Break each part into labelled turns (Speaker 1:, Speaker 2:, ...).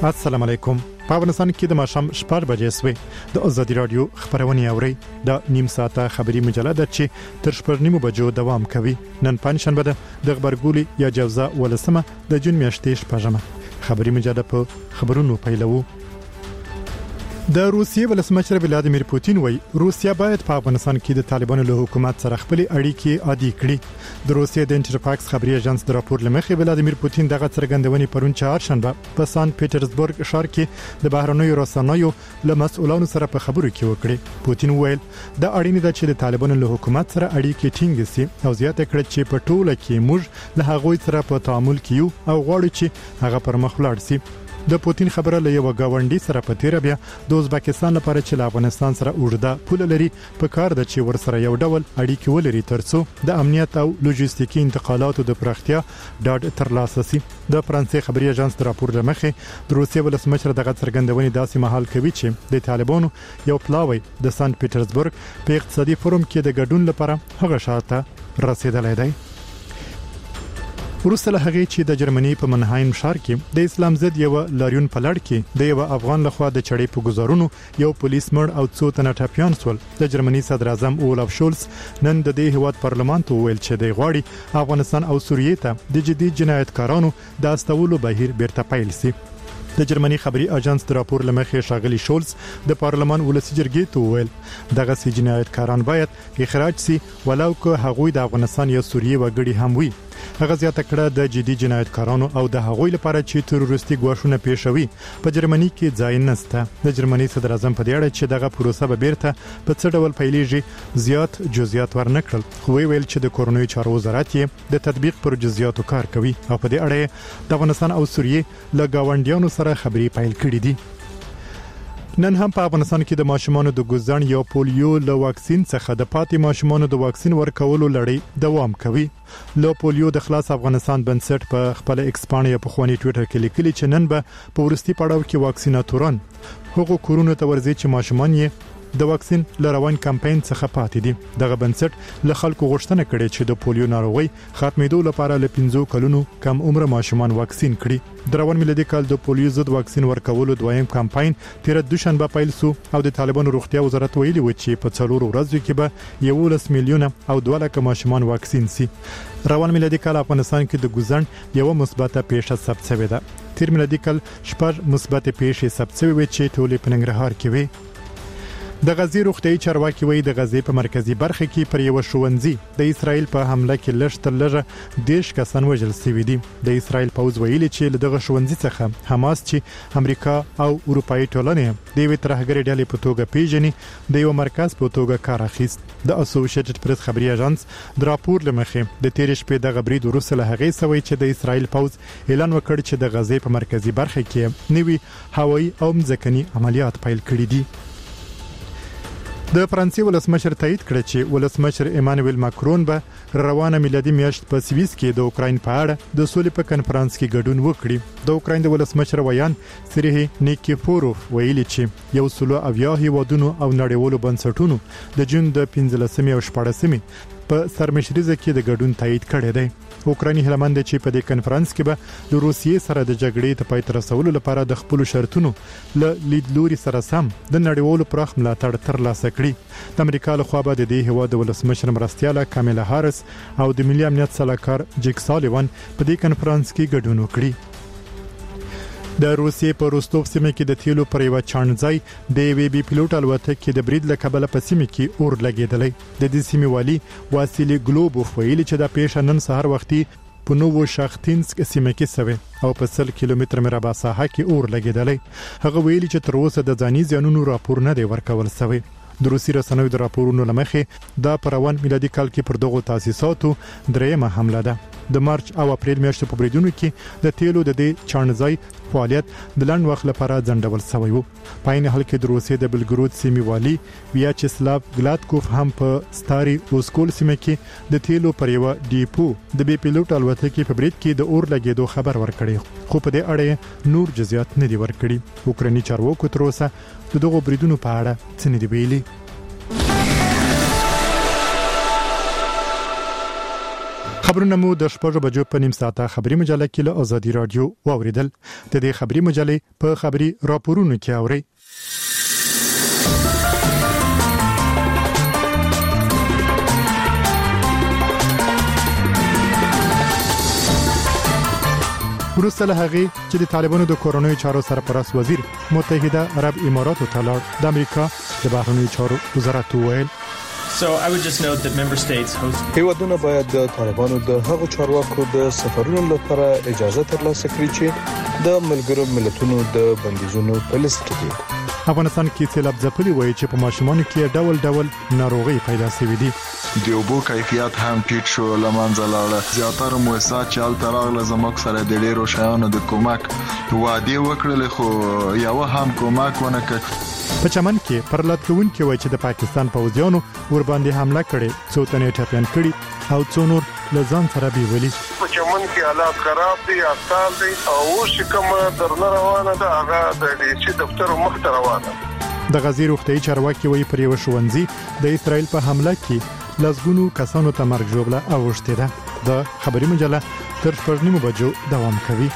Speaker 1: السلام علیکم. په افغانستان کې د ماښام 4 بجې سوې د ازادي رادیو خبرونه اوري. د نیم ساعته خبري مجله ده چې تر 4 بجو دوام کوي. نن پنځشنبه ده د خبرګولي یا جوزا ولسمه د جون میاشتې 4 خبري مجله په خبرونو پیلوو. د روسیې ولسمشر ولادیمیر پوتین وایي روسیا باید په افغانستان کې د طالبانو له حکومت سره خپل اړیکې عادي کړي. د روسیې د انټرفاکس خبري اژانس د راپور لمخې ولادیمیر پوتین دغه څرګندونې پرون چهارشنبه په سان پیټرزبورګ ښار کې د بهرنیو رسنیو له مسؤلانو سره په خبرو کې وکړي. پوتین وویل د اړینې ده چې د طالبانو له حکومت سره اړیکې ټینګ شي او زیاته کړه چې په ټوله کې موږ له هغوی سره په تعامل کې یو او غواړو چې هغه پر مخ لاړ شي. د پوتین خبره له یو گاونډي سره په تیر بیا د ازبکستان لپاره چې له افغانستان سره اوږده پوله لري په کار د چې ور سره یو ډول اړیکې ولري ترڅو د امنیت او لوجستیکي انتقالاتو د پراختیا ډاډ ترلاسه شي. د فرانسې خبري اژانس د راپور لمخې د روسیې ولسمشر دغه څرګندونې داسې مهال کوي چې د طالبانو یو پلاوی د سانت پیټرزبورګ په اقتصادي فورم کې د ګډون لپاره هغه شاته رسیدلی دی. وروسته له هغې چې د جرمني په منهایم ښار کې د اسلام ضد یو لاریون په لړ کې د یو افغان لخوا د چړې په گزارونو یو پولیس مړ او څو تنه ټپیان شول. د جرمني صدر اعظم اولف شولز نن د دې هیواد پارلمان ته ویل چې د غواړي افغانستان او سوریې ته د جدي جنایتکارانو د استولو بهیر بیرته پیل شي. د جرمني خبري اژانس د راپور لمخې شاغلي شولز د پارلمان ولسی جرګې ته ویل دغه سي جنایتکاران باید اخراج شي ولو که هغوی د افغانستان یا سوریې وګړي هم وي. هغه زیاته کړه د جدي جنایتکارانو او د هغوی لپاره چې تروریستي ګواښونه پیښوي په جرمني کې ځای نشته. د جرمني صدر اعظم په دې اړه چې دغه پروسه به بیرته په څه ډول پیلېږي زیات جزئیات ورنکړل. خو ویل چې د کورنیو چارو وزارت یې د تطبیق پر جزئیاتو کار کوي او په دې اړه د افغانستان او سوریې له گاونډیانو سره خبري پیل کړې دي. نن هم په افغانستان کې د ماشومانو د ګوزن یا پولیو له واکسین څخه د پاتې ماشومانو د واکسین ورکولو لړۍ دوام کوي. له پولیو د خلاص افغانستان بنسټ په خپل ایکسپانیا په خواني ټوئیټر کې لیکلي چې نن به په ورستي پړاو کې واکسیناتوران هغه کورونو ته ورځي چې ماشومان یې د واکسین لروان کمپاین څخه پاتې دي. دغه بنسټ له خلکو غوښتنه کړې چې د پولیو ناروغي ختمېدو لپاره له 15 کلونو کم عمر ماشومان واکسین کړي. د روان میلادي کال د پولیو ضد واکسین ورکولو دویم کمپاین تیر دوشنبه پیل شو او د طالبانو روغتیا وزارت ویلي و چې په 4 ورځو کې به 11 میلیونه او 2 لک ماشومان واکسین شي. روان میلادي کال افغانستان کې د ګوزن یو مثبته پیښه ثبت شوې ده. تیر میلادي کال 8 مثبته پیښې ثبت شوې چې ټولې په ننګرهار کې وي. د غزې روغتیايي چارواکي وایي د غزې په مرکزی برخه کې پر یو ښوونځي د اسرایل په حمله کې لږ تر لږه 10 کسان وژل شوي دي. د اسرایل پوځ ویلي چې دغه ښوونځي څخه حماس چې امریکا او اروپאי ټولنې د یوې ترهګرې ډلې په توګه پیژني د یو مرکز په توګه کار اخیست. د اسوسییټډ پریس خبري اژانس د راپور لمخې د تیر شپې د غبرید وروسته له هغې سوي چې د اسرایل پوځ اعلان وکړ چې د غزې په مرکزی برخه کې نوي هوایي او ځمکني عملیات پیل کړي دي. د فرانسې ولسمشر تایید کړ چې ولسمشر ایمانوئل ماکرون به روانه میلادي میاشت په سویس کې د اوکراین په اړه د سولې په کنفرانس کې ګډون وکړي. د اوکراین د ولسمشر ویان سریه نیکیفوروف ویلي چې یو سلو اویا هیوادونو او نړیوالو بنسټونو د جون د 15 او 14 په سرمشریزه کې د ګډون تایید کړی دی. اوکرایني هلمند چې په دې کنفرانس کې به د روسیې سره د جګړې ته پای ته رسولو لپاره د خپل شرطونو له لیدلوري سره سم د نړیوالو پراخ ملاتړ ترلاسه کړي. د امریکا له خوا به د دې هیواد ولسمشر مرستیاله کاملا هارس او د ملي امنیت سلاکار جیک سالیوان په دې کنفرانس کې ګډون وکړي. د روسیې په روستوف سیمه کې د تیلو پر یو چانځای د وی بي پلوټ الوتکې د برید له کبله په سیمه کې اور لګیدلی. د دې سیمې والی واسیلی ګلوبوف ویلي چې د پیښه نن سهار وختي په نوو شاختینسک سیمه کې سوي او په 100 کیلومتر مربع ساحه کې اور لګیدلی. هغه ویلي چې تر اوسه د ځاني زیانونو راپور نه دی ورکول شوی. د روسي رسنیو د راپورونو لمخې دا په روان میلادي کال کې پر دغو تاسیساتو درېمه حمله ده. د مارچ او اپریل میاشتو په بریدونو کې د تیلو د دې چانځای فعالیت د لنډ وخت لپاره ځنډول شوی و. په عین حال کې د روسیې د بلګرود سیمې والی ویاچسلاو ګلاتکوف هم په ستاري اوسکول سیمه کې د تیلو پر یو ډیپو د بي پیلوټ الوتکې په برید کې د اور لګیدو خبر ورکړی، خو په دې اړه نور جزئیات نه دي ورکړي. اوکراني چارواکو تر اوسه دغه بریدونو په اړه څه نه دی ویلي. خبرونه مو د 6 بجو په نیم ساعته خبري مجله کې له ازادي رادیو واوریدل. د دې خبري مجلې په خبري راپورونو کې اوري. وروسته له هغې چې د طالبانو د کورونوي چارو سرپرست وزیر متحده عرب اماراتو ته لاړ، د امریکا د بهرنیو چارو وزارت وویل
Speaker 2: So I would just note that member states host
Speaker 3: هیوادونه باید د طالبانو د هغو چارواکو د سفرونو لپاره اجازه ترلاسه کړي چې د ملګرو ملتونو د بندیزونو په لیست کې دي.
Speaker 1: افغانستان کې سیلاب ځپلي وایي چې په ماشومانو کې ډول ډول ناروغي پیدا شوې دي.
Speaker 4: د اوبو کیفیت هم ټیټ شو، لمنځه لاړه. زیاتره مؤسسات چې هلته راغله زموږ سره د ډیرو شیانو د کومک وعده وکړل، خو یو هم کومک ونه کړ.
Speaker 1: په چمن کې پرلط کوونکي وایي چې د پاکستان پوځیانو ور باندې حمله کړې، څو تنې ټپيان کړي او څو نور لزان سره بیولي.
Speaker 5: په چمن کې حالات خراب دي، اصل دي او اوس کوم درنه روانه ده، هغه د ډیسي دفتر مخ ته روانه.
Speaker 1: د غزیر روغتي چارواکي وایي پر یو شونځي د اسرائیل په حمله کې لزګونو کسانو ته مرګ ژوبله اوښته ده. د خبري مجله تر 4:30 بجو دوام کوي.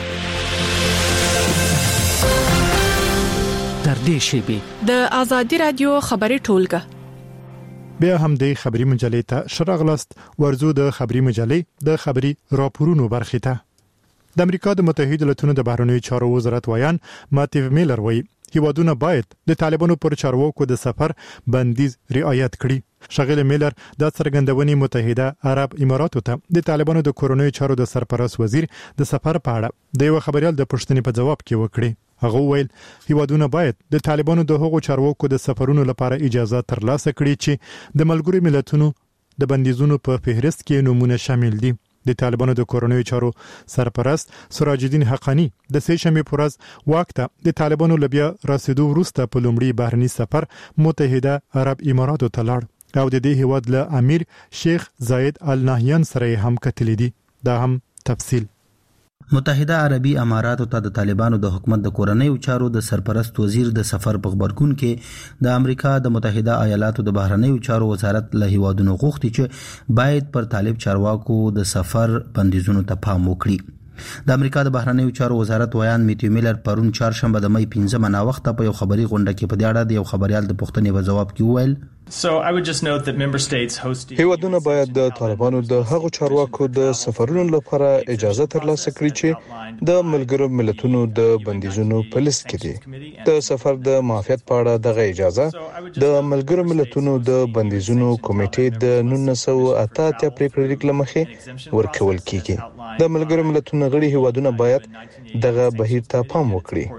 Speaker 6: تر دې شیبې
Speaker 7: د ازادي رادیو خبري ټولګه
Speaker 1: بیا هم د خبري مجلې ته شراغلاست. ورزو د خبري مجلې د خبري راپورونو برخه ته د امریکا د متحده ایالاتونو د بهرنیو چارو وزارت ویان ماتیو میلر وایي هیوادونه باید د طالبانو پر چارواکو د سفر بندیز رعایت کړي. شغله میلر د څرګندونې متحده عرب اماراتو ته د طالبانو د کورونوي چارو د سرپرست وزیر د سفر په اړه د یو خبريال د پښتنې په جواب کې وکړي. هغه ویل هیوادونه باید د طالبانو د هغو چارواکو د سفرونو لپاره اجازه ترلاسه کړي چې د ملګرو ملتونو د بندیزونو په فهرست کې نمونه شامل دي. د طالبانو د کورونوي چارو سرپرست سراج الدین حقانی د سې شنبه پر ورځ واکته د طالبانو لبیا رسیدو وروسته په لومړي بهرني سفر متحده عرب اماراتو ته لاړ او د دې هیواد له امیر شیخ زاید ال نهیان سره هم کتلی دي. دا هم تفصیل.
Speaker 6: متحده عربي اماراتو ته د طالبانو د حکومت د کورنۍ چارو د سرپرست وزیر د سفر په خبرګون کې د امریکا د متحده ایالاتو د بهرنیو چارو وزارت له هیوادونو غوښتي چې باید پر طالب چارواکو د سفر بندیزونو ته پام وکړي. د امریکا د بهرنیو چارو وزارت ویان میتیو میلر پرون چهارشنبه د مې 15 نا وخت په یو خبري غونډه کې په دې اړه د یو خبريال د پښتنې په جواب کې وویل
Speaker 2: So I would just note that member states host
Speaker 3: هیوادونه باید د طالبانو د هغو چارواکو د سفرونو لپاره اجازه ترلاسه کړي چې د ملګرو ملتونو د بندیزونو په لیست کې دي. د سفر د معافیت په اړه دغه اجازه د ملګرو ملتونو د بندیزونو کمیټې د 1988 پریکړې لمخې ورکول کیږي. د ملګرو ملتونو غړي هیوادونه باید دغه بهیر ته پام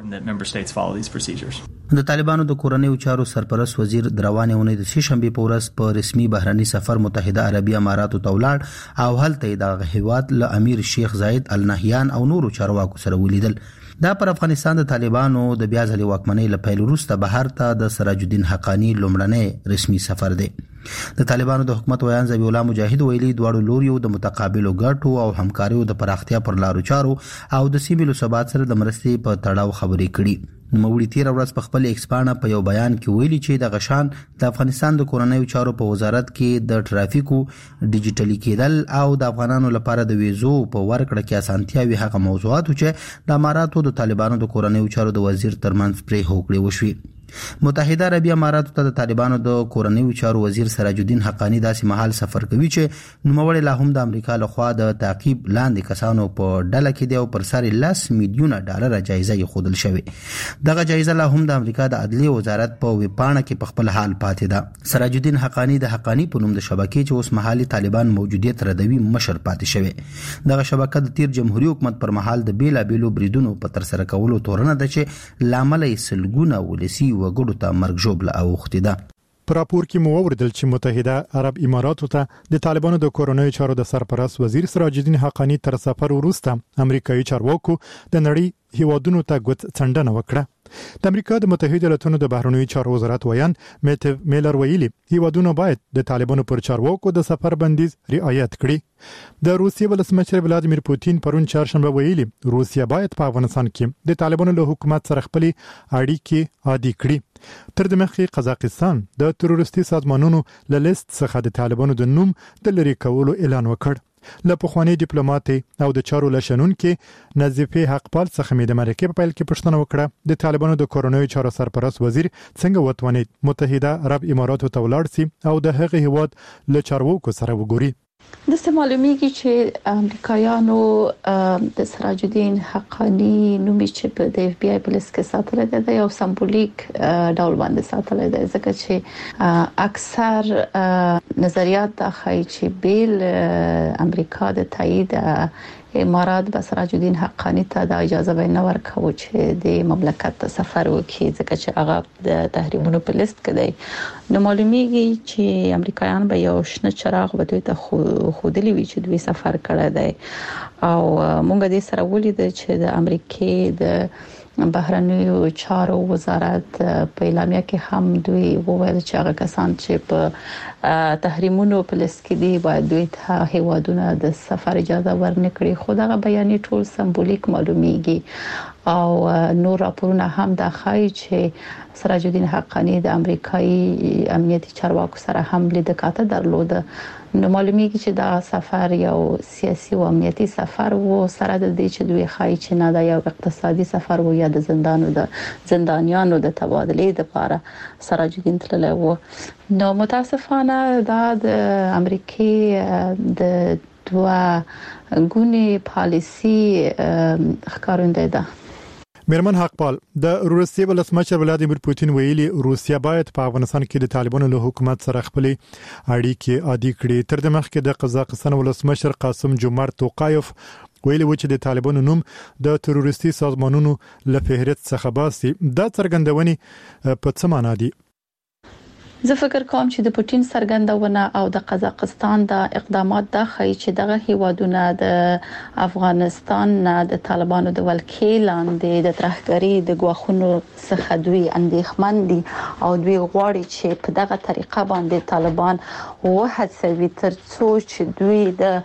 Speaker 3: وکړي.
Speaker 6: د طالبانو د کورنیو چارو سرپرست وزیر دروانه ونې د شنبه په ورځ په رسمي بهرني سفر متحده عربي اماراتو ته ولاړ او هلته د هیواد له امیر شیخ زاید ال نهیان او نورو چارواکو سره ولیدل. دا پر افغانستان د طالبانو د بیا ځلې واکمنۍ له پیل وروسته بهر ته د سراج الدین حقانی لومړنی رسمي سفر دی. د طالبانو د حکومت ویان ذبیح الله مجاهد ویلي دواړو لوریو د متقابلو ګټو او همکاریو د پراختیا پر لارو چارو او د سیمې له ثبات سره د مرستې په تړاو خبرې کړي. نوموړي تیر ورځ په خپل ایکسپانه په یو بیان کې ویلي چې د غشان د افغانستان د کورنیو چارو په وزارت کې د ټرافیکو ډیجیټلی کېدل او د افغانانو لپاره د ویزو په ورکړه کې اسانتیاوي هغه موضوعات چې د اماراتو د طالبانو د کورنیو چارو د وزیر ترمنځ پرې هوکړې وشوي. متحده عربي اماراتو ته د طالبانو د کورنیو چارو وزیر سراج الدین حقانی داسې مهال سفر کوي چې نوموړی لا هم د امریکا لخوا د تعقیب لاندې کسانو په ډله کې دی او پر سر $10 میلیون جایزه یې خودل شوې. دغه جایزه لا هم د امریکا د عدلیه وزارت په ویبپاڼه کې په خپل حال پاتې ده. سراج الدین حقانی د حقانی په نوم د شبکې چې اوس مهالي طالبان موجودیت ردوي مشر پاتې شوی. دغه شبکه د تیر جمهوریت حکومت پر مهال د بیلابیلو بریدونو په تر سره کولو تورنه ده چې لامل یې سلګونه ولسی وګړو ته مرګ ژوبله اوښتې ده.
Speaker 1: په راپور کې مو اوریدل چې متحده عرب اماراتو ته د طالبانو د کورونوي چارو د سرپرست وزیر سراج الدین حقانی تر سفر وروسته امریکایي چارواکو د نړۍ هیوادونو ته ګوت څنډنه وکړه. د امریکا د متحده ایالاتونو د بهرنیو چارو وزارت ویان میتیو میلر ویلي هیوادونه باید د طالبانو پر چارواکو د سفر بندیز رعایت کړي. د روسیې ولسمشر ولادیمیر پوتین پرون چهارشنبه ویلي روسیه باید په افغانستان کې د طالبانو له حکومت سره خپل اړیکې عادي کړي. تر دې مخکې قزاقستان د تروریستي سازمانونو له لیست څخه د طالبانو د نوم د لری کولو اعلان وکړ له پخوانی ډیپلوماټ او د چارو لشنون کې نظیفه حقپال څخه مې د مرکه په پیل کې پښتنه وکړه د طالبانو د کورونوي چارو سرپرست وزیر څنګه وتوانید متحده عرب اماراتو ته ولاړ سي او د هغه هیواد له چارواکو سره وګوري.
Speaker 8: د معلومیږي چې امریکایانو د سراج الدین حقانی نومي چې په د اف بی آی پولیس کې ساتل دی یو سمبولیک ډول باندې ساتل دی ځکه چې اکثر نظریات د خای چې بیل امریکا د تایید امارات به سراج الدین حقانی ته د اجازه نه ورکوي چې د مملکت ته سفر وکړي ځکه چې هغه د تحریمونو په لیست کې دی. نو معلومیږي چې امریکایان به یو شنه چراغ به دوی ته خودلی وی چې دوی سفر کړی دی او مونږ د سره ولید چې د امریکای د بهرنیو چارو وزارت په اعلامیه کې هم دوی وویل چې هغه کسان چې په تحریمونو په لیست کې دي باید دوی ته هیوادونه د سفر اجازه ورنکړي. خو دا بیان ټول سمبولیک معلومیږي او نور راپورونه هم د خای چې سراج الدین حقانی د امریکایي امنیتي چارواکو سره هم لیدکاته درلوده. نو معلومیږي چې دا سفر یو سیاسي او امنیتي سفر وو سره د دې چې دوی خای چې نه دا یو اقتصادي سفر وو یا د زندانیانو د تبادله لپاره سراج الدین تللی وو. نو متاسفانه دا د امریکای د دوه ګونی پالیسی ښکارنده ده.
Speaker 1: میرمن حقپال د روسیې ولسمشر ولادیمیر پوتین ویلي روسیا باید په افغانستان کې د طالبانو له حکومت سره خپل اړیکې عادي کړي. تر دې مخکې د قزاقستان ولسمشر قاسم جومارت توقایف ویلي و چې د طالبانو نوم د تروریستي سازمانونو له فهرست څخه باسي. دا څرګندونې په څه معنی دي؟
Speaker 8: زه فکر کوم چې د پوتین څرګندونه او د قزاقستان د اقدامات د خای چې دغه هیوادونه د افغانستان نه د طالبانو د ولکې لاندې د ترهګری د غواخونو څخه دوی اندېښمن دي او دوی غواړي چې په دغه طریقه باندې طالبان وهڅوي ترڅو چې دوی د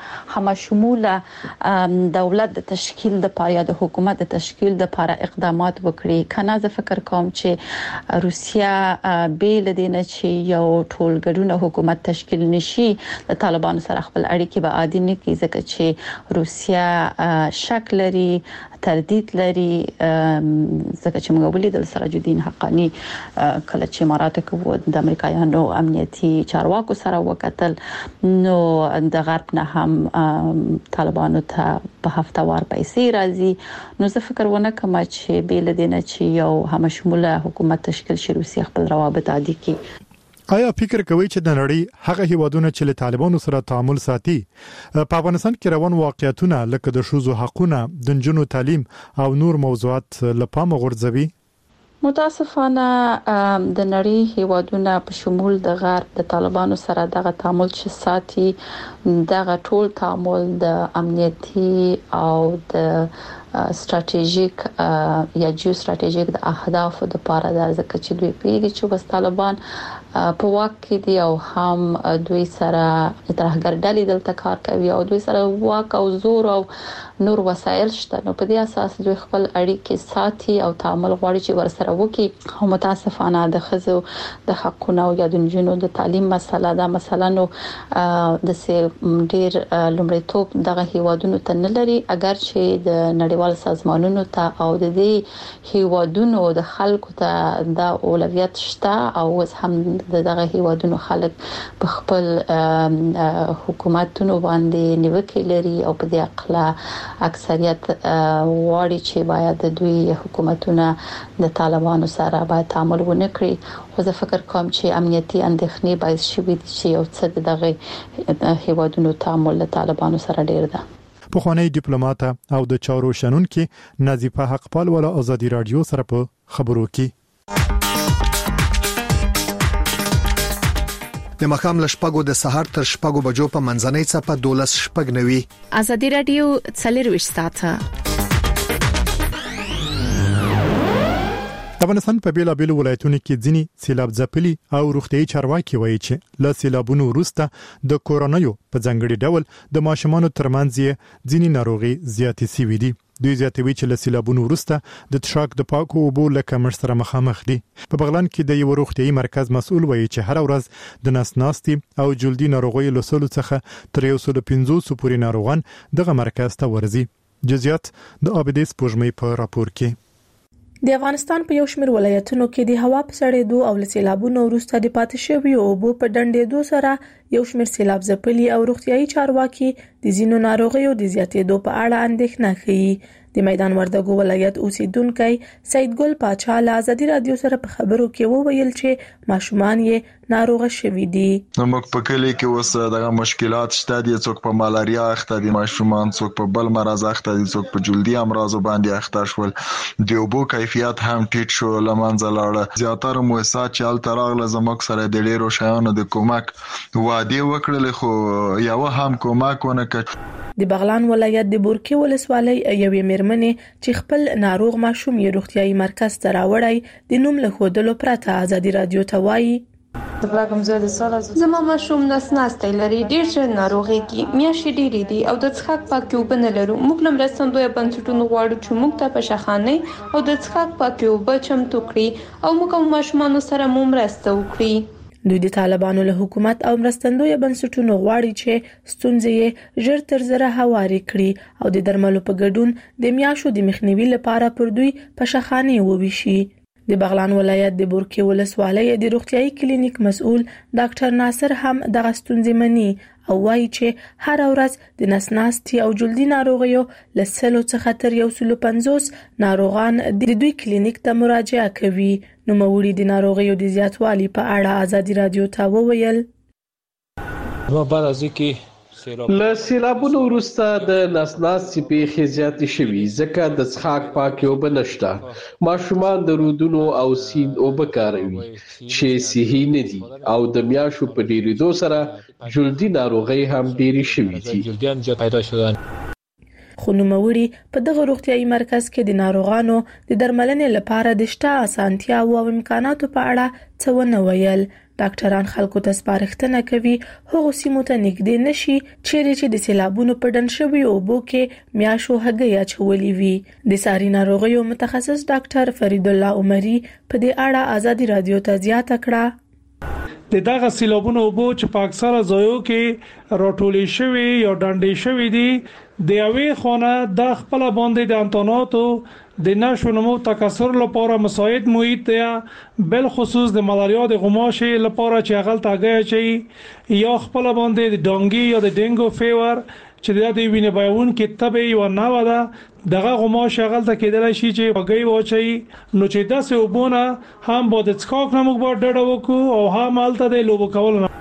Speaker 8: همشموله دولت د تشکیل لپاره یا د حکومت د تشکیل لپاره اقدامات وکړي. کنه زه فکر کوم چې روسیا بیل دینه یو ټولګړونه حکومت تشکیل نشي د طالبانو سره خپل اړیکې به عادي نه کیږي ځکه چې روسیا شک لري تردید لري ځکه چې موږ ولیدل سراج الدین حقانی کله چې امارات کې وو د امریکایانو امنیتي چارواکو سره وکتل نو د غرب نه هم طالبانو ته په هفتوار پیسې راځي. نو زه فکر ونه کوم چې بیل دینه چې یو همشموله حکومت تشکیل شي روسیا خپل روابط عادي کړي.
Speaker 1: آیا فکر کوي چې د نړۍ هغه هیوادونه چې له طالبانو سره تعامل ساتي په افغانستان کې روان واقعیتونه لکه د شوزو حقوقونه د جنو تعلیم او نور موضوعات لپاره غورځوي؟
Speaker 8: متاسفانه د نړۍ هیوادونه په شمول د غرب د طالبانو سره دغه تعامل چې ساتي دغه ټول تعامل د امنیتي او د استراتیژیک یا جیو استراتیژیک د اهدافو لپاره د ځکه چې دوی پیږي چې بس طالبان په واک کې دي او هم دوی سره ترهګر ډلې دلته کار کوي او دوی سره واک او زور او نور وسایل شته. نو په دې اساس دوی خپل اړیکې ساتي او تعامل غواړي چې ورسره وکړي. هم متاسفانه د خزو د حقونو او د جنونو د تعلیم مسله دا مثلا نو د ډیر لومړیتوب دغه هیوادونو ته نه لري اگر چې د نړیوال سازمانونو ته او د دې هیوادونو د خلکو ته د اولویت شته او هم دغه هیوادونو خلک په خپل حکومتونو باندې نیوکه لري او په دې اقلا اکثریت واړي چې باید دوی حکومتونه د طالبانو سره باید تعامل ونه کړي. خو زه فکر کوم چې امنیتي اندېښنې باعث شوي دي چې یو څه دغه هیوادونو تعامل له طالبانو سره ډیر ده.
Speaker 1: پخوانی ډیپلوماټ او د چارو شنونکو نظیفه حقپال ولا ازادي رادیو سره په خبرو کې
Speaker 9: د مخام لشپګو د سحر تر شپګو بجو په منځنۍ صفه 12 شپګنوي
Speaker 7: ازادي رادیو 24 ساعته
Speaker 1: افغانستان په بیلابېلو ولایتونو کې ځینی سیلاب ځپلي او روغتيایي چارواکي وایي چې له سیلابونو وروسته د کورونایو په ځانګړي ډول د ماشومانو ترمنځ ځینی ناروغي زیاتې شوې دي. دوی زیاتوي چې له سیلابونو وروسته د تشاک د پاکو اوبو له کمښت سره مخامخ دي. په بغلان کې د یو روغتيایي مرکز مسؤل وایي چې هر ورځ د ناسناستي او جلدي ناروغیو له سلو څخه تر 150 پورې ناروغان دغه مرکز ته ورځي. جزئیات د ابدیس پوجمې په راپور کې.
Speaker 10: د افغانستان په یو شمېر ولایتونو کې د هوا په سړېدو او له سیلابونو وروسته د پاتې شویو اوبو په ډنډېدو سره یو شمېر سیلاب ځپلي او روغتيایي چارواکي د ځینو ناروغیو د زیاتېدو په اړه اندېښنه ښيي. د میدان وردګو ولایت اوسیدونکي سید ګل پاچا له ازادي رادیو سره په خبرو کې وویل چې ماشومان یې ناروغه شوي دي.
Speaker 4: موږ په کلی کې اوس دغه مشکلات شته دي، څوک په مالاریا اخته دي ماشومان، څوک په بل مرز اخته دي، څوک په جلدي امراض باندې اخته شول. د اوبو کیفیت هم ټیټ شو، لمنځه لاړه. زیاتره مؤسسات چې ال تراغله زموږ سره د ډیرو شیانو د کومک وعده وکړل خو یو هم کومک ونه کړ.
Speaker 10: د بغلان ولایت د بورکي ولسوالۍ یوې میرمنې چې خپل ناروغ ماشوم یې روغتيایي مرکز ته راوړی د نوم له ښودلو پرته ازادي رادیو ته وایي
Speaker 11: زما ماشوم ناسناستی لري، ډیر ژر ناروغيږي، میاشتې ډېرې دي او د څښاک پاکې اوبه نه لرو. موږ له مرستندویه بنسټونو غواړو چې موږ ته په شخانۍ او د څښاک پاکې اوبه چمتو کړي او موږ او ماشومانو سره مو مرسته وکړي.
Speaker 10: دوی د طالبانو له حکومت او مرستندویه بنسټونو غواړي چې ستونزې یې ژر تر ژره هواري کړي او د درملو په ګډون د میاشو د مخنیوي لپاره پر دوی په شخانۍ وویشي. د بغلان ولایت د بورکي ولسوالۍ د روغتيایي کلینیک مسؤل ډاکټر ناصر هم دغه ستونزې مني او وایي چې هر ورځ د نسناستي او جلدي ناروغیو له 100 څخه تر 150 ناروغان د دوی کلینیک ته مراجعه کوي. نو موړي د ناروغیو د زیاتوالي په اړه ازادي رادیو ته وویل
Speaker 12: بعد از اینکه له سیلابونو وروسته د نسناستي پیښې زیاتې شوي ځکه د څښاک پاکې اوبه نشته. ماشومان د رودونو او سیند اوبه کاروي چې صحي نه دي او د میاشو په ډیریدو سره جلدي ناروغۍ هم ډېرې شوي دي.
Speaker 10: خو نوموړي په دغه روغتيایي مرکز کې د ناروغانو د درملنې لپاره د شته اسانتیا او امکاناتو په اړه څه ونه ویل. ډاکټران خلکو ته سپارښتنه کوي هغه سیمو ته نږدې نشي چې د سیلابونو په ډنډ شوي اوبو کې میاشو هګۍ اچولې وي. د ساري ناروغیو متخصص ډاکټر فرید الله عمري په دې اړه ازادي رادیو ته زیاته کړه
Speaker 13: د دغه سیلابونو اوبو چې په اکثره ځایو کې راټولې شوي یا ډنډې شوي دي د یوې خونه د خپل باندې د انتوناتو د نشو نمو تکثر لپاره مساعد محیط دی، بل خصوص د ملاریا د غماشې لپاره چې هغه تاګه چي یا خپل باندې د ډانګي یا د ډینګو فیور چې د دې وینې بایون کې تبه یو نه ودا دغه غماش هغه ته کېدل شي چې وګي وچی نو چې داسې وبونه هم بود څکاک نه موږ ډډه وکړو او هم مالته د لوب کول نه.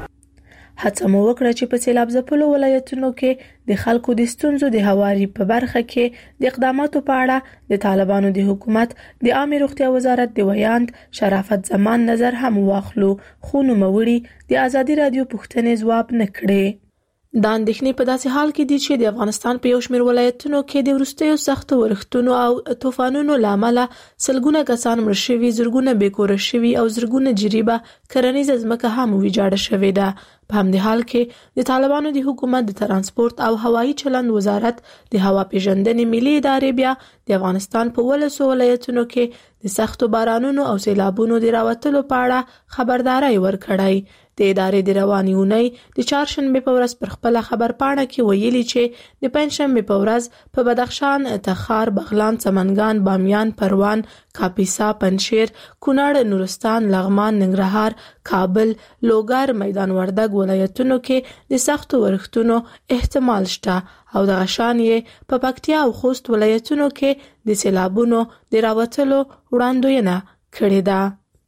Speaker 10: هڅه مو وکړه چې په سیلاب ځپلو ولایتونو کې د خلکو د ستونزو د هواري په برخه کې د اقداماتو په اړه د طالبانو د حکومت د عامه روغتیا وزارت د ویاند شرافت زمان نظر هم واخلو، خو نوموړي د ازادي رادیو پوښتنې ځواب نه کړي. دا اندېښنې په داسې حال کې دي چې د افغانستان په یو شمېر ولایتونو کې د وروستیو سختو ورښتونو او طوفانونو لامل سلګونه کسان مړ شوي، زرګونه بیکوره شوي او زرګونه جریبه کرنیزه ځمکه هم ویجاړه شوې ده. په همدې حال کې د طالبانو د حکومت د ترانسپورت او هوایي چلند وزارت د هوا پیژندنې ملي ادارې بیا د افغانستان په 12 ولایتونو کې د سختو بارانونو او سیلابونو د راوتلو په اړه خبرداري ورکړی. د ادارې د رواني اونۍ د چهارشنبه په ورځ پر خپل خبرپاڼه کې ویلي چې د پنځشنبه په ورځ په بدخشان، تخار، بغلان، سمنګان، بامیان، پروان، کاپیسا، پنجشیر، کونړ، نورستان، لغمان، ننګرهار، کابل، لوګر، میدان وردګ ولایتونو کې د سختو ورښتونو احتمال شته او د غشان یې په پکتیا او خوست ولایتونو کې د سیلابونو د راوتلو وړاندوینه کړې ده.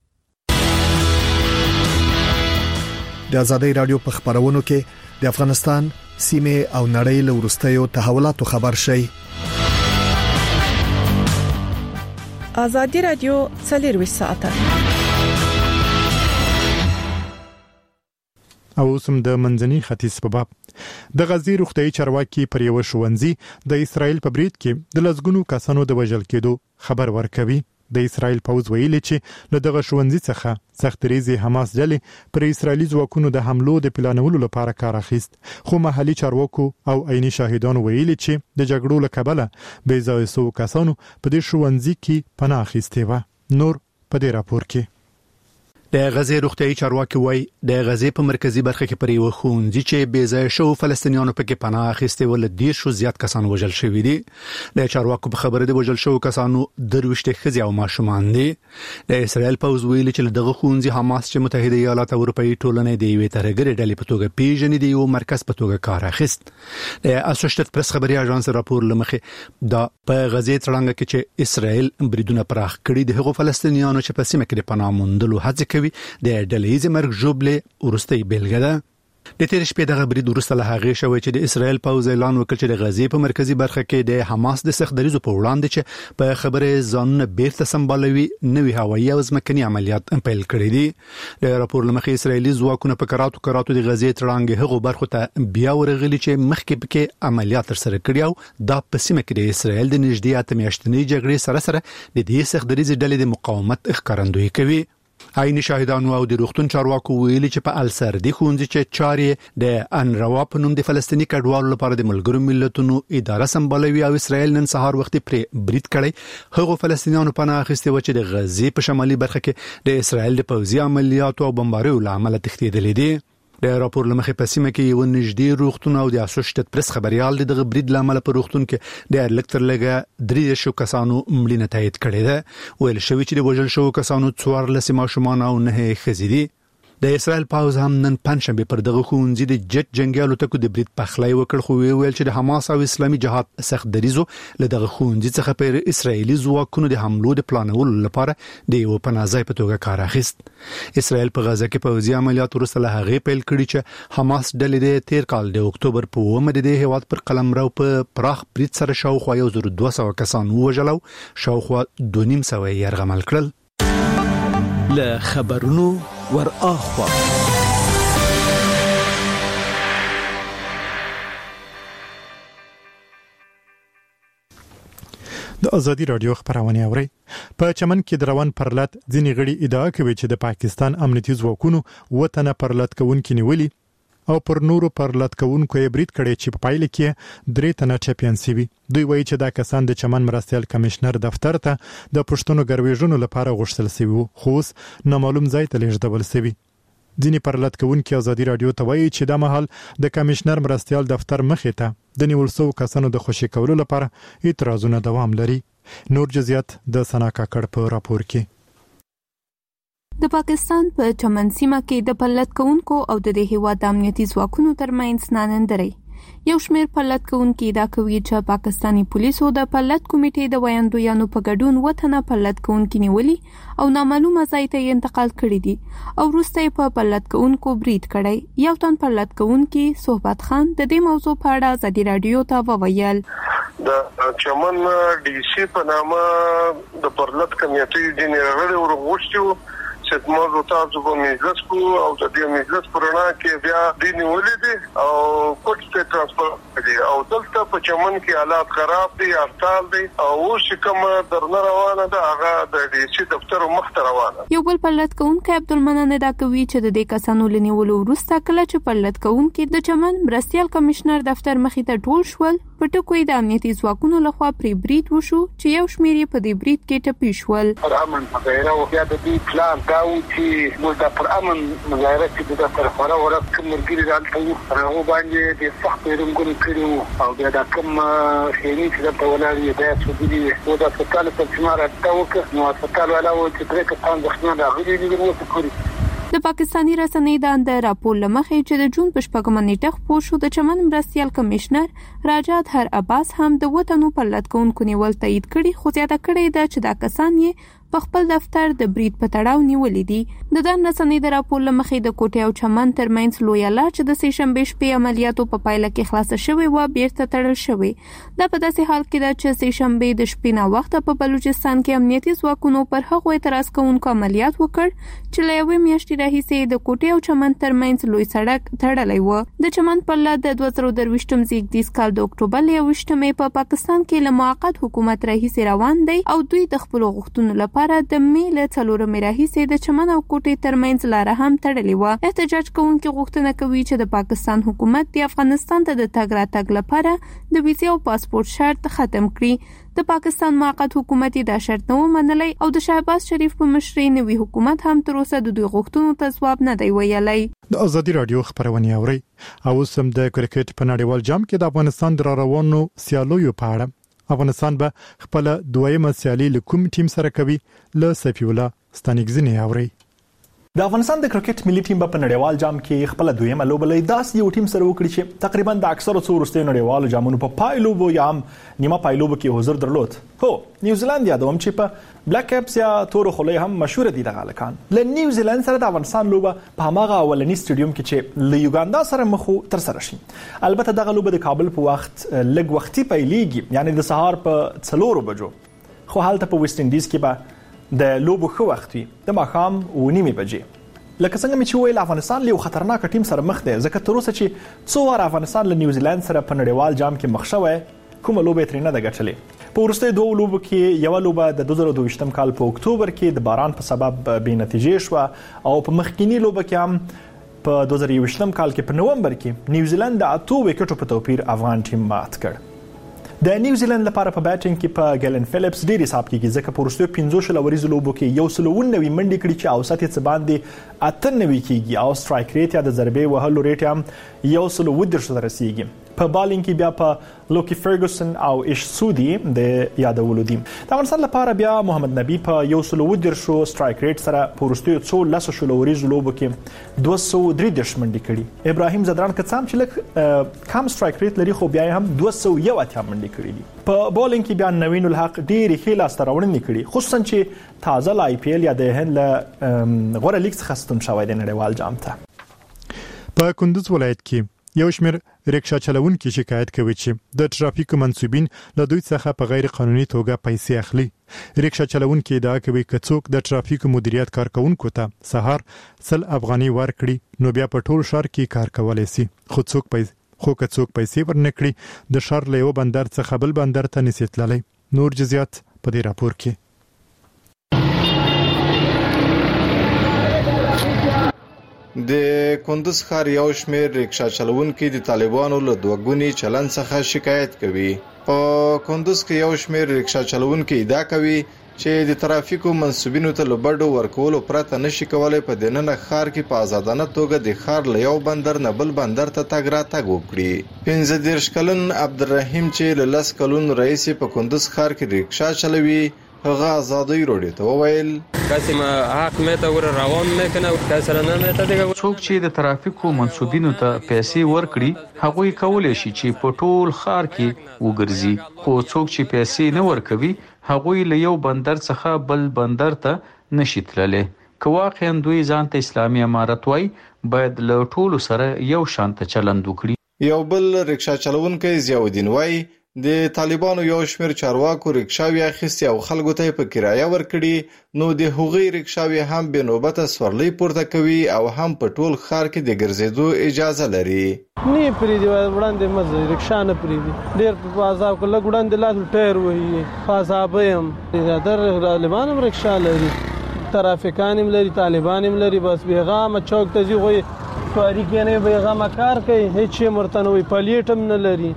Speaker 9: د ازادي رادیو په خبرونو کې د افغانستان سیمه او نړۍ له ورستیو تحولاتو خبر شي.
Speaker 7: ازادي رادیو 24 ساعته
Speaker 1: او سم د منځني ختیځ په باب د غزي روغتيایي چارواکي پر یو شوونځي د اسرائیل په بریټ کې د لزګونو کسانو د وژل کېدو خبر ورکوي. د اسرایل پوز ویلي چې له دغه ښوونځي څخه سختریزي حماس ډلې پر اسرایلی ځواکونو د حملو د پلانولو لپاره کار اخیست، خو محلي چارواکو او عیني شاهدانو ویلي چې د جګړو له کبله بې ځایه سو کسانو په دې ښوونځي کې پناه اخیستې و. نور په دې راپور کې
Speaker 14: د غزې روغتيایي چارواکي وایي د غزې په مرکزی برخه کې پر یو ښوونځي چې بې ځای شو فلسطینیانو پکې پناه اخیستې ول، 10 زیات کسان وژل شوي دي. د چارواکو په خبره د وژل شو کسانو 23 ښځې او ماشومان دي. د اسرائیل پوز ویلي چې دغه ښوونځي حماس چې متحده ایالات اروپאי ټولنې د یوې ترهګرې ډلې په توګه پیژني دی یو مرکز په توګه کار اخیست. د اسوسییټډ پریس خبري اژانس راپور لمخې دا په غزې تړانګه کې چې اسرائیل بریدونه پراخ کړي د هغو فلسطینیانو چې په سیمه کې د پناه موندلو هڅه کوي د ډلهیز مرګ جوړلې ورستۍ بیلګه ده. د تیر شپې دغه برید ورسته له هغه شوی چې د اسرائیل پوز اعلان وکړ چې د غزې په مرکزی برخه کې د حماس د سختدریزو په وړاندې چې په خبره ځانونه بیرته سمبالوي نوې هوایي او ځمکني عملیات پیل کړي دي. د راپور لمخې اسرائیلي ځواکونه په کراتو د غزې تړانګې هغو برخو ته بیا ورغلي چې مخکې پکې عملیات ترسره کړي او دا په سیمه کې د اسرائیل د نږدې 8 میاشتنۍ جګړې سره د دې سختدریزي ډلې د مقاومت ښکارندویي کوي. عیني شاهدانو او د روغتون چارواکو ویلي چې په السردي ښوونځي چې چارې د انروا په نوم د فلسطینی کډوالو لپاره د ملګرو ملتونو اداره سمبالوي او اسرائیل نن سهار وختي پرې برید کړی، هغه فلسطینیانو پناه اخیستي و چې د غزې په شمالي برخه کې د اسرائیل د پوځي عملیاتو او بمباریو لامل تښتېدلې دي. د راپور لمخې په سیمه کې یو نږدې روغتون او د اسوسییټډ پریس خبريال دغه برید لامل په روغتون کې د الکتر لګه 3 کسانو مړینه تایید کړې ده. ویل شوی چې د وژل شو کسانو 14 ماشومان او 9 ښځې دي. د اسرائیل پاوز هم نن پنځشنبه پر دغه ښوونځي د جټ جنگي الوتکو د برید پخلای وکړ، خو ویل چې د حماس او اسلامي جهاد سخت دریزو له دغه ښوونځي څخه پر اسرائیلي ځواکونو د حملو د پلانولو لپاره د یو پناهځای په توګه کار اخیست. اسرائیل په غزه کې پوځي عملیات ورسره هغه پیل کړی چې حماس ډلې د تیر کال د اکتوبر په 9 د هیواد پر قلمرو په پراخ برید سره شاوخوا 1200 کسان وژل او شاوخوا 200 یې يرغمل کړل.
Speaker 15: له خبرونو ور اخوا
Speaker 1: د ازادي رادیو خبرونه اوري. په چمن کې د روان پرلط ځینې غړي ادعا کوي چې د پاکستان امنیتي ځواکونو وطن پرلط کوونکي نیولي او پر نورو پرلط کوونکو یې برید کړي چې په پایله کې 3 تنه چمپیون سي وي. دوی وایي چې دا کسان د چمن مرستيال کمشنر دفتر ته د پښتون ګرویژنو لپاره غوښتل شوی، خو نامعلوم ځای ته لیږدول شوی. ځینې پرلط کوونکي ازادي رادیو ته وایي چې دا مهال د کمشنر مرستيال دفتر مخې ته د نیول شوو کسانو د خوشي کولو لپاره اعتراضونه دوام لري. نور جزئیات د سنا کاکړ په راپور کې.
Speaker 11: د پاکستان په چمن سیمه کې د پرلط کوونکو او د هیواد امنیتي ځواکونو ترمنځ نانندري. یو شمېر پرلط کوونکي دا کوي چې پاکستانی پولیسو د پرلط کمیټې د ویاندویانو په ګډون وطن پرلط کوونکي نیولي او نامعلومه ځای ته انتقال کړی دي او وروسته په پرلط کوونکو برید کړی. یو تن پرلط کوونکي صحبت خان د دې موضوع په اړه ازادي رادیو ته وویل
Speaker 5: د چمن ډي سي په نامه د پرلط کمیټې د نړۍ ورغوښتو چې موږ تاسو په مجلس کو او د دې مجلس پرانا کې بیا د نیولې دي او کوټ ته ترانسفر دي او دلته په چمن کې حالات خراب دي، هړتال دي او چې کوم درنه روانه ده هغه د ډي سي دفتر مخ ته روانه.
Speaker 11: یو بل پرلط کوونکی عبدالمنان دا کوي چې د دې کسانو لنیولو وروسته کله چې پرلط کوونکی د چمن مرستيال کمشنر دفتر مخې ته ټول شول، په ټکوي د امنیتي ځواکونو لخوا پری برید وشو چې یو شمېر یې په دې برید کې ټپي شول.
Speaker 16: پر امن مظاهره او بیا د دې پلان دا و چې موږ د پر امن مظاهره چې د دفتر خورا ورته مرګري راځي راو باندې د سخت رنګونو کړو او بیا د کوم خېنی چې د ولادي د سودي او د سکاله ترجمه راټوک نو سکاله ولا و چې ترې کتان ځخنه دا غوډي دي نو څه کوي.
Speaker 11: د پاکستانی رسنۍ د راپور لمخې چې د جون په 4 نیټه خپور شو د چمن مرستيال کمشنر راجات هر عباس هم د وطنو پرلط کوونکو نیول تایید کړي، خو زیاته کړي دا چې دا کسان یې په خپل دفتر د برید په تړاو نیولې دي. د رسنۍ د راپور لمخې د کوټه او چمن ترمنځ لوی لار چې د سې شنبه شپې عملیاتو په پایله کې خلاص شوی و بیرته تړل شوی. دا په داسې حال کې ده چې سې شنبه د شپې نه وخت په بلوچستان کې امنیتي ځواکونو پر هغه اعتراض کوونکو عملیات وکړ چې له یوې میاشتې راهیسې د کوټه او چمن ترمنځ لوی سړک تړلی و. د چمن پله د 2023 زیږدیز کال د اکتوبر 28 په پاکستان کې له موقت حکومت راهیسې روان دی او دوی د خپل غوښتنو لپاره لپاره د میله 4 راهیسې د چمن او کوټې ترمنځ لار هم تړلې و. احتجاج کوونکي غوښتنه کوي چې د پاکستان حکومت د افغانستان ته د تګ راتګ لپاره د ویزې او پاسپورت شرط ختم کړي. د پاکستان موقت حکومت دا شرط نه منلی او د شهباز شریف په مشرۍ نوي حکومت هم تر اوسه د دوی غوښتنو ته ځواب نه دی ویلی.
Speaker 1: د ازادي رادیو خبرونه اوري او سم د کرکټ په نړیوال جام کې د افغانستان د روانو سیالیو په اړه. افغانستان به خپل دویمه سیالي له کوم ټیم سره کوي؟ له سفی الله ستانګزنی اوري.
Speaker 17: د افغانستان د کرکټ ملي ټیم په نړیوال جام کې خپل دویمه لوبه لري. داس یو ټیم سره وکړي چې تقریبا د اکثرو څورستي نړیوالو جامونو په پایلوبو یا نیمه پایلوبو کې حضور درلود. هو نیوزیلند یادوم چې په بلیک کیپس یا تور خولۍ هم مشهور دي د غالکان. له نیوزیلند سره د افغانستان لوبه په هغه اولنی سټیډیوم کې چې له یوګاندا سره مخو تر سره شي. البته دغه لوبه د کابل په وخت لږ وختي پیلېږي، یعنی د سهار په 4 بجو. خو حالت په ویسټ انډیز کې به د لوبو خو وخت وي د ماښام 9 بجې. لکه څنګه مې چې ویل افغانستان له خطرناک ټیم سره مخ دی، ځکه تر اوسه چې 2 وار افغانستان له نیوزیلند سره په نړیوال جام کې مخ شوی، کومه لوبه ترې نه ده ګټلې. په وروستیو 2 لوبو کې یو لوبه د 2022 کال په اکتوبر کې د باران په سبب بې نتیجې شو او په مخکینی لوبه کې هم په 2021 کال کې په نومبر کې نیوزیلند د 8 وکټو په توپیر افغان ټیم مات کړ. د نیوزیلند لپاره په بیټینګ کې په ګیلن فلیپس ډیر حساب کیږي، ځکه په وروستیو 15 لوریزو لوبو کې 190 منډې کړي چې اوسط یې څه باندې 98 کیږي او سټرایک ریټ یا د ضربې وهلو ریټ هم 110 ته رسیږي. په بالینګ کې بیا په لوکی فرګوسن او ایش سودی د یادولو دي. د افغانستان لپاره بیا محمد نبی په 110 سټرایک ریټ سره په وروستیو 13 لوریزو لوبو کې 203 منډې کړي. ابراهیم زدران کڅام چې لکه کم سټرایک ریټ لري خو بیا هم 201 منډې کړي دي. په بولینګ کې بیا نوین الحق ډېر ښه لاسته راوړنې کړي، خصوصا چې تازه ل آی پی ال یا د هند له غوره لیګ څخه ستون شوی د نړیوال جام ته.
Speaker 1: په کندوز ولایت کې یو شمېر رکشا چلوونکي شکایت کوي چې د ټرافیک منسوبین له دوی څخه په غیر قانوني توګه پیسې اخلي. رکشا چلوونکي ادعا کوي چې څوک د ټرافیک مدیریت کارکونکو ته سهار 100 افغاني ورکړي نو بیا په ټول شهر کې کار کولای شي، خو که څوک پیسې ورنکړي د شهر له یو بندر څخه بل بندر ته نشي تللی. نور جزئیات په دې راپور کې.
Speaker 3: د کندوز ښار یو شمېر رکشا چلوونکي د طالبانو له دوګونی چلن څخه شکایت کوي. په کندوز کې یو شمېر رکشا چلوونکي ادعا کوي چې د ترافیکو منسوبینو ته لبډو ورکول پرته نشي کولای په دننه ښار کې په آزادانه توګه د ښار له یو بندر نه بل بندر ته تګ راتګ وکړي. 15 کلن عبدالرحیم چې له 10 کلونو رئیس په کندوز ښار کې رکشا چلوي هغه ازادي روډي ته وویل
Speaker 18: قسم حق مې ته ور روان نه کنه کسر نه مې ته
Speaker 19: څوک چې د ترافیکو منسوبینو ته پیسې ورکړي هغه کولای شي چې په ټول ښار کې وګرځي، خو څوک چې پیسې نه ورکوي هغه له یو بندر څخه بل بندر ته نشي تللی. که واقعا دوی ځان ته اسلامي امارت وای باید له ټولو سره یو شانته چلند وکړي.
Speaker 3: یو بل رکشا چلوونکی ضیاءالدین وای د طالبانو یو شمېر چارواکو رکشاوي اخیستي او خلکو ته په کرایه ورکړي، نو د هغوی رکشاوي هم به نوبته سورلۍ پورته کوي او هم په ټول ښار کې د ګرځېدو اجازه لري.
Speaker 20: نه پریدي وړاندې مزه رکشا نه پریدي ډېر په عذاب کې لګ وړاندې لاس ټایر وهي په عذاب هم در طالبان هم رکشا لري، ترافیکان هم لري، طالبان هم لري، بس بیغام چوک ته ځي غوي سواری کې نه بیغام کار کوي، هیڅ مرته نه وي، پلیټ هم نه لري.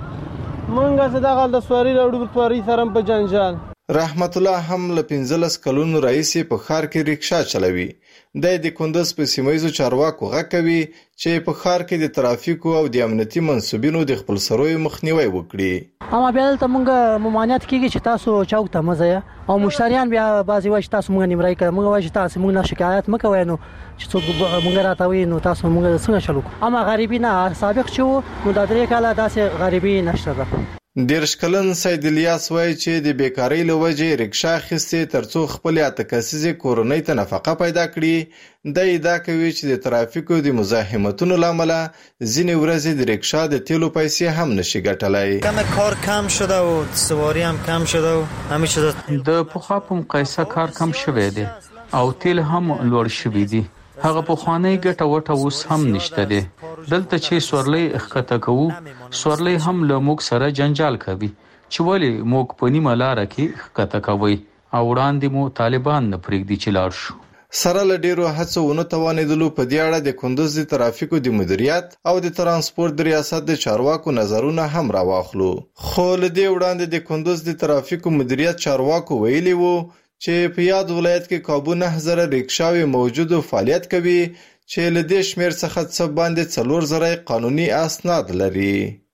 Speaker 20: مونږه زه دغه د سواری راوړو سواری سره په جنجال.
Speaker 3: رحمت الله هم له 15 کلونو رئیس په ښار کې رکشا چلوي. د کندوز په سیمایي چارواکو غږ کوي چې په ښار کې د ترافیکو او د امنیتي منسوبینو د خپل سروي مخنیوي وکړي.
Speaker 21: اما بیا دلته مونږ ممانعت کیږي چې تاسو چوک ته مزه او مشتریان بیا بعضی وایي تاسو مونږ نیمرای کړه، مونږ وایي تاسو مونږ نه شکایت مکوئ، نو چې څوک مونږ راتوي نو تاسو مونږ څنګه چلو. اما غریبی نه سابق چې نو د 3 کاله داسې غریبی نشته ده.
Speaker 3: 13 کلن سید الیاس وایي چې د بیکاری له وجې رکشا اخیستې ترڅو خپل اتکاسیزي کورنۍ ته نفقه پیدا کړي. د ادعا کوي چې د ترافیکو د مزاحمتونو لامل ځینې ورځې د رکشا د تیلو پیسې هم نشي ګټلای.
Speaker 22: کم کار کم شده و سواری هم کم شده و همه شده.
Speaker 19: د پخوا په مقایسه کار کم شوی دی او تیل هم لوړ شوی دی. هغه په خوانی ګټه وټه اوس هم نشته دی. دلته چې سورلۍ اخته کوو سورلۍ هم له موږ سره جنجال کوي چې ولی موږ په نیمه لار کې اخته کوي او وړاندې مو طالبان نه پرېږدي چې لاړ شو.
Speaker 3: سره له ډیرو هڅو ونه توانېدلو په دې اړه د کندوز د ترافیکو د مدیریت او د ترانسپورت د ریاست د چارواکو نظرونه هم راواخلو. خو له دې وړاندې د کندوز د ترافیکو مدیریت چارواکو ویلي وو چې په یاد ولایت کې کابو 9000 ریکشاوې موجود فعالیت کوي چې له دې شمیر څخه څه باندې 4000 قانوني اسناد لري.